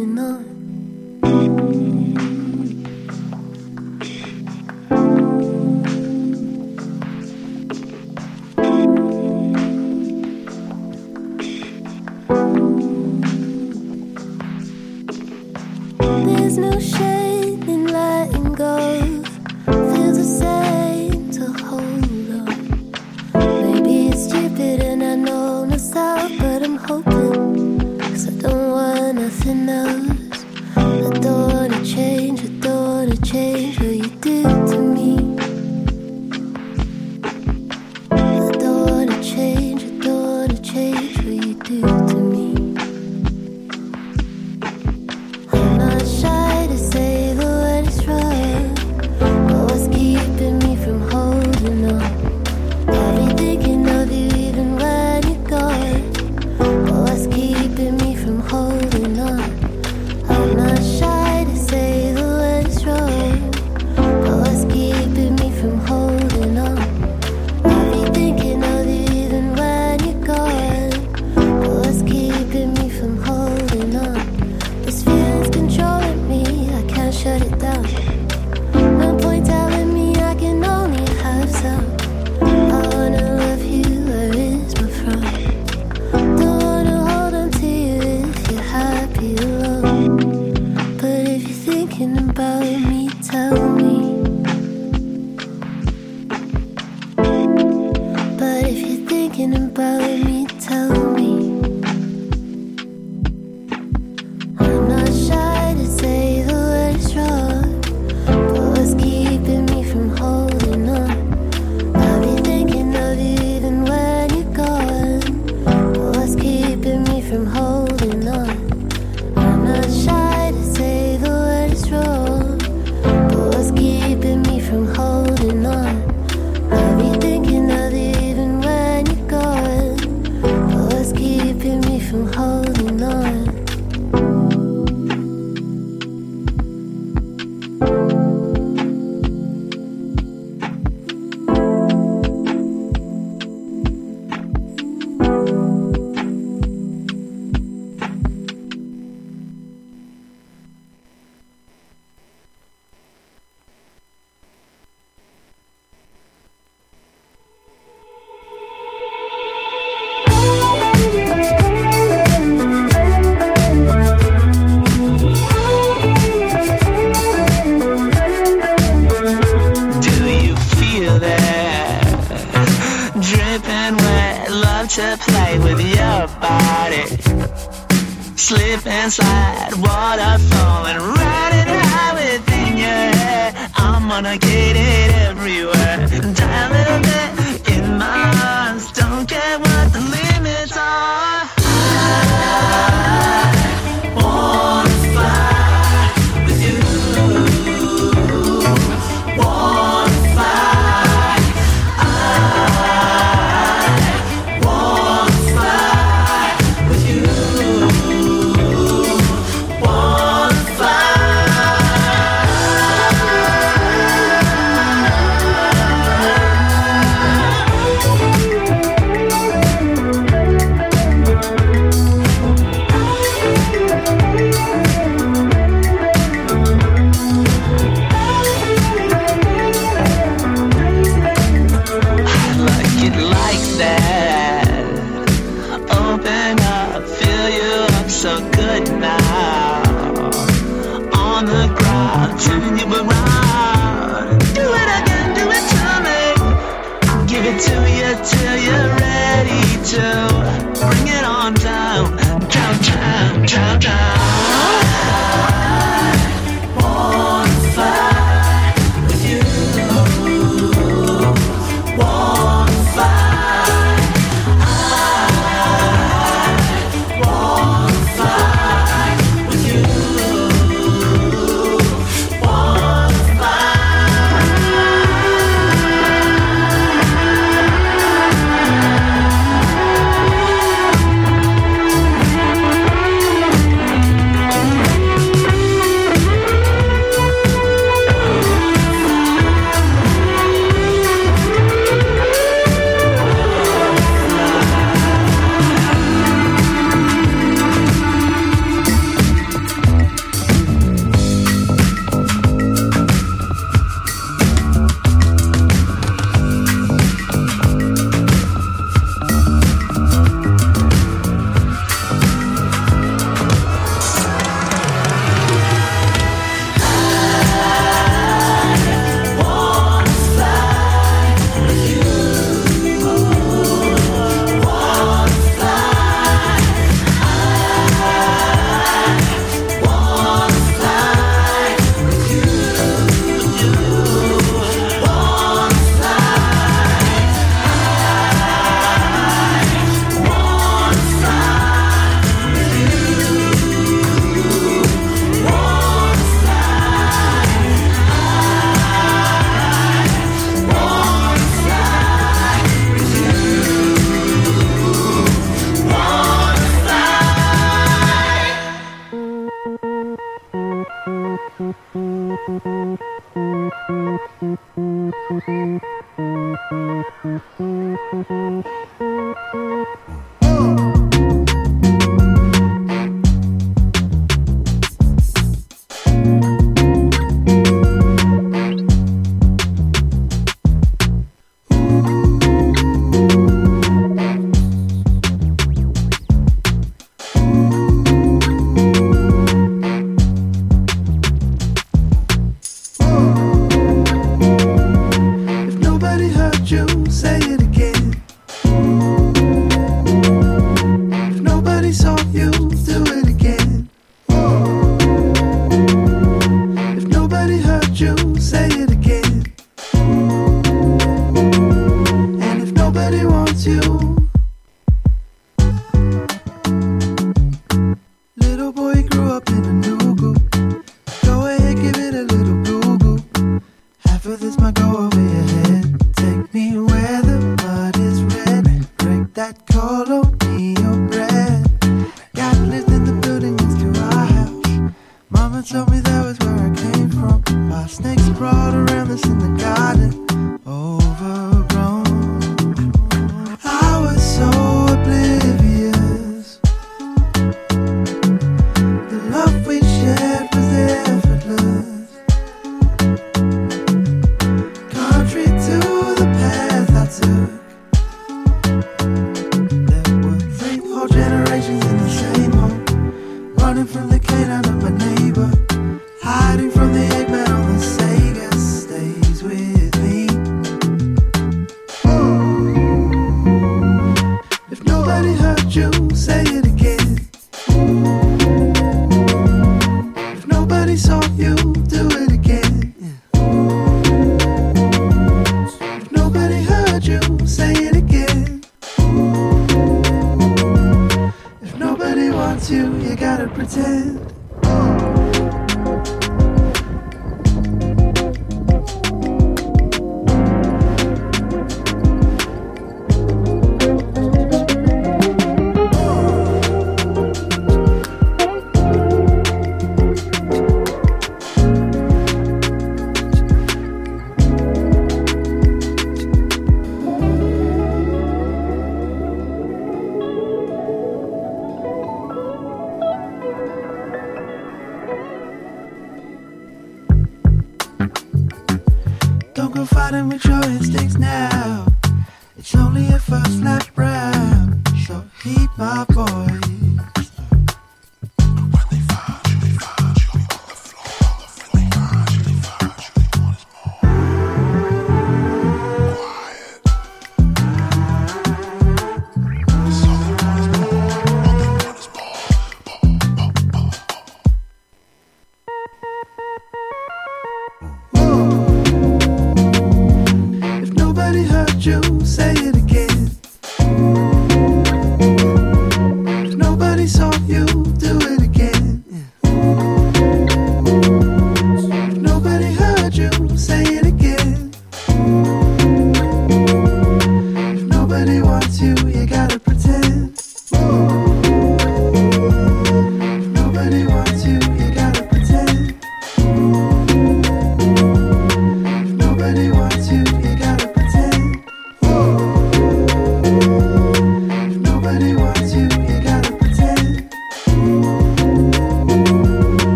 holding on. There's no shame in letting go. Feels the same to hold on. Maybe it's stupid and I know myself, but I'm hoping, 'cause I don't want nothing else. I don't wanna change, I don't wanna change what you do to me. I don't wanna change, I don't wanna change what you do to me. I'm not shy to say that when it's wrong, but what's keeping me from holding on? I'll be thinking of you even when you're gone, but what's keeping me from holding on? I'm not shy to say that when it's wrong, but what's keeping me from holding on? I'll be thinking of you even when you're gone, but what's keeping me from holding on? This feeling's controlling me, I can't shut it down. No point telling me I can only have some. I wanna love you, where is my front? Don't wanna hold on to you if you're happy alone. But if you're thinking about me, tell me. But if you're thinking about me, tell me. I'm not shy to say the words wrong, but what's keeping me from holding on? I'll be thinking of you even when you're gone, but what's keeping me from holding on? I'm not shy to say the words wrong, but what's keeping me from holding on? I'll be thinking of you even when you're gone, but what's keeping me from holding on? Do you feel that dripping wet? Love to play with your body. Slip and slide, water falling, riding high within your head. I'm gonna get it everywhere. Die a little bit in my arms. Don't care what the limits are. I wanna fly with you. Wanna fly. I wanna fly with you. Wanna fly.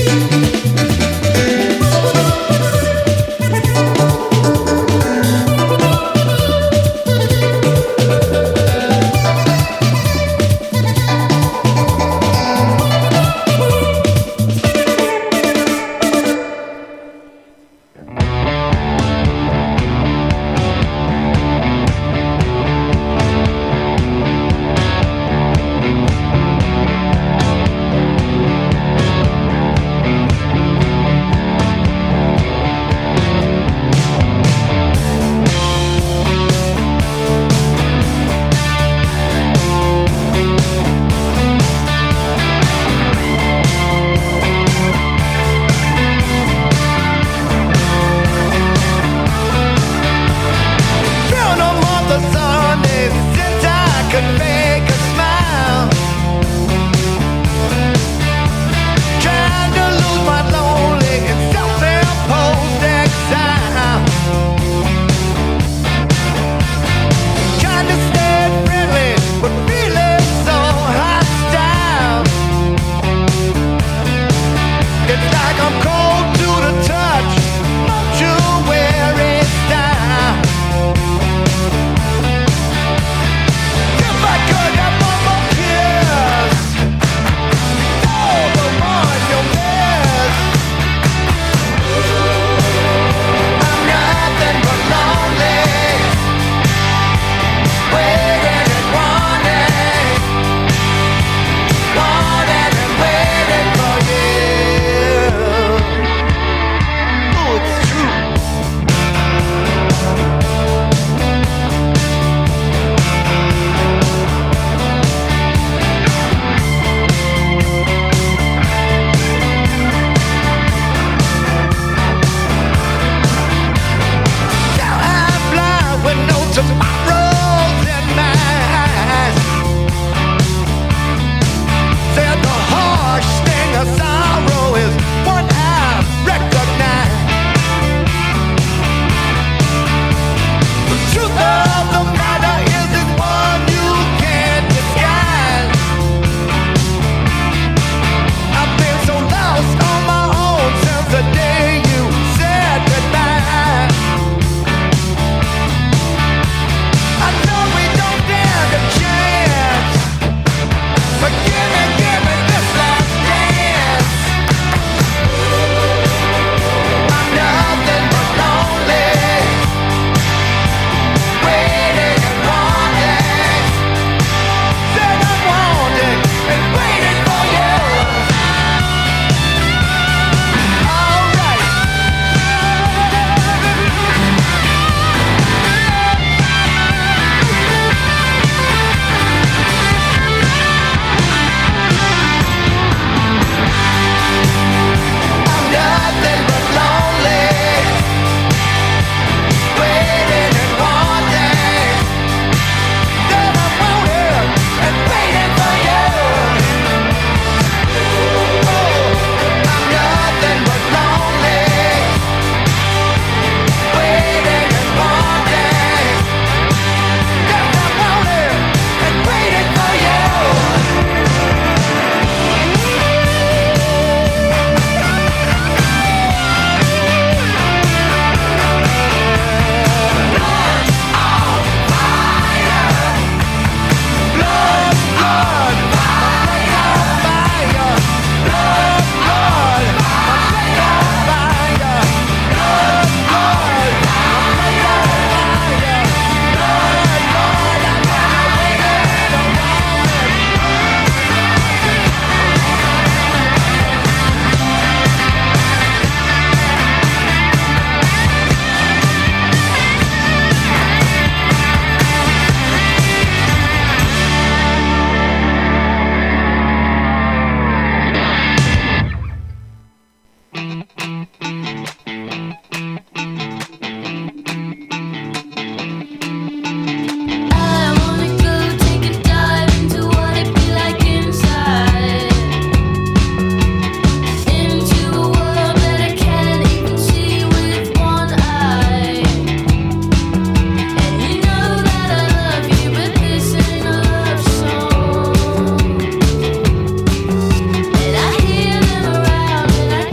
And I hear them around and I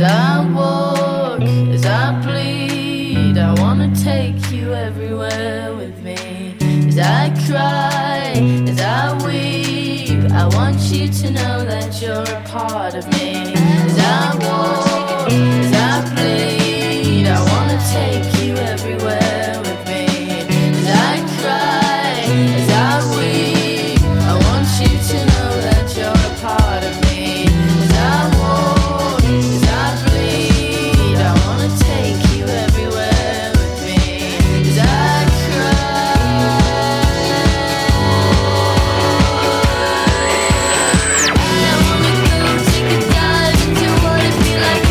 I walk, as I bleed, I wanna take you everywhere with me. As I cry, as I weep, I want you to know that you're a part of me. As I walk, as I bleed, I wanna take you everywhere with me. As I cry, as I weep, I want you to know that you're a part of me. As I walk, as I bleed, I wanna take you everywhere with me. As I cry, I wanna go take a dive into what it feel like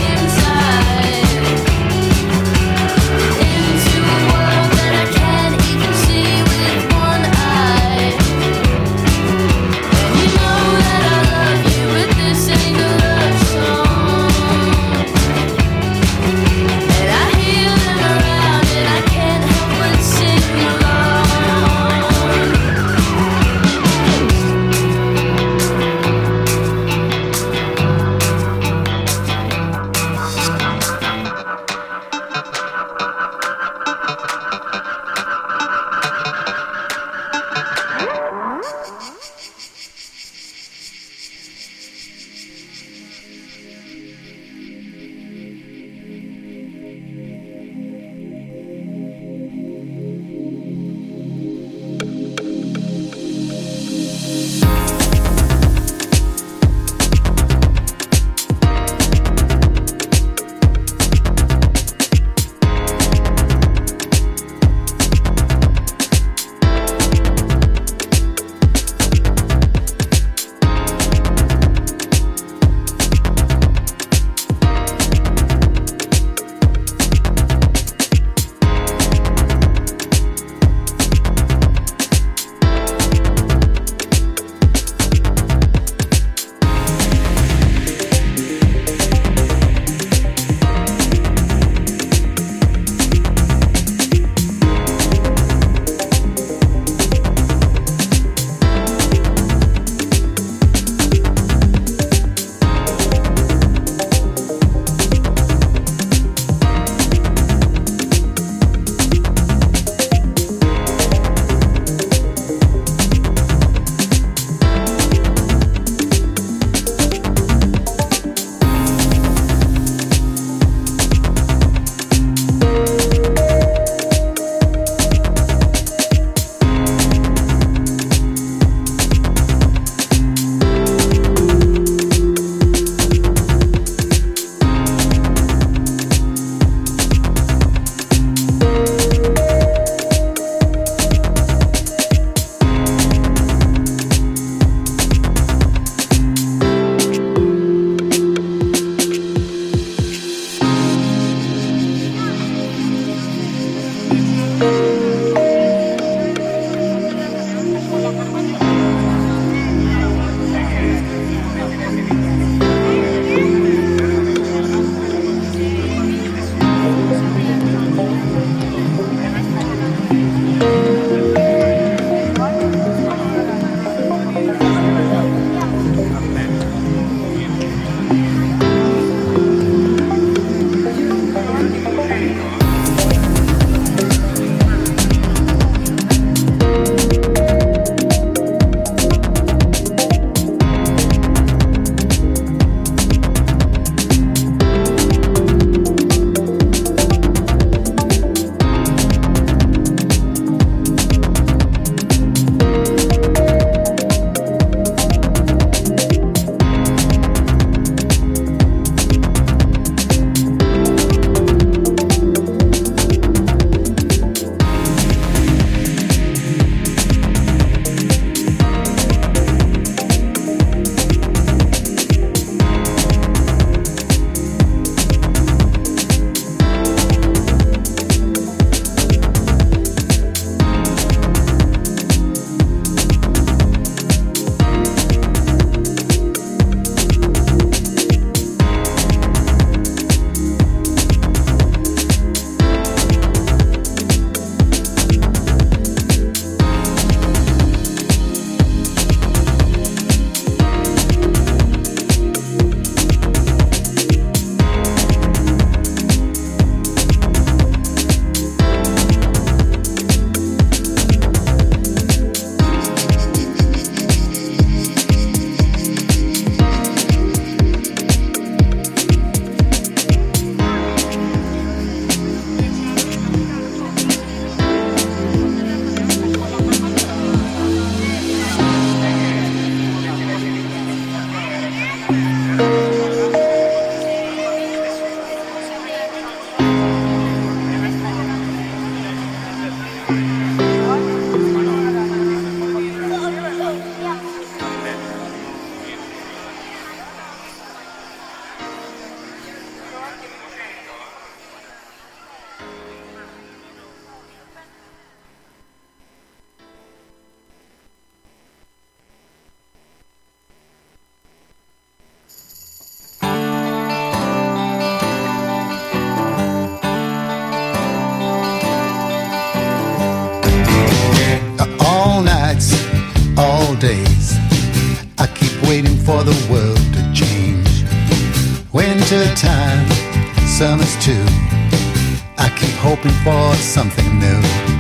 days, I keep waiting for the world to change. Winter time, summer's too, I keep hoping for something new.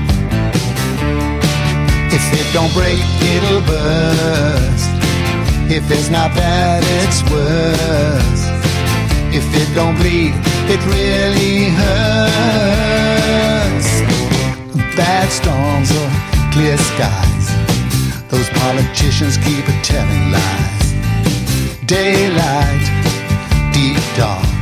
If it don't break, it'll burst. If it's not bad, it's worse. If it don't bleed, it really hurts. Bad storms or clear skies, those politicians keep telling lies. Daylight, deep dark,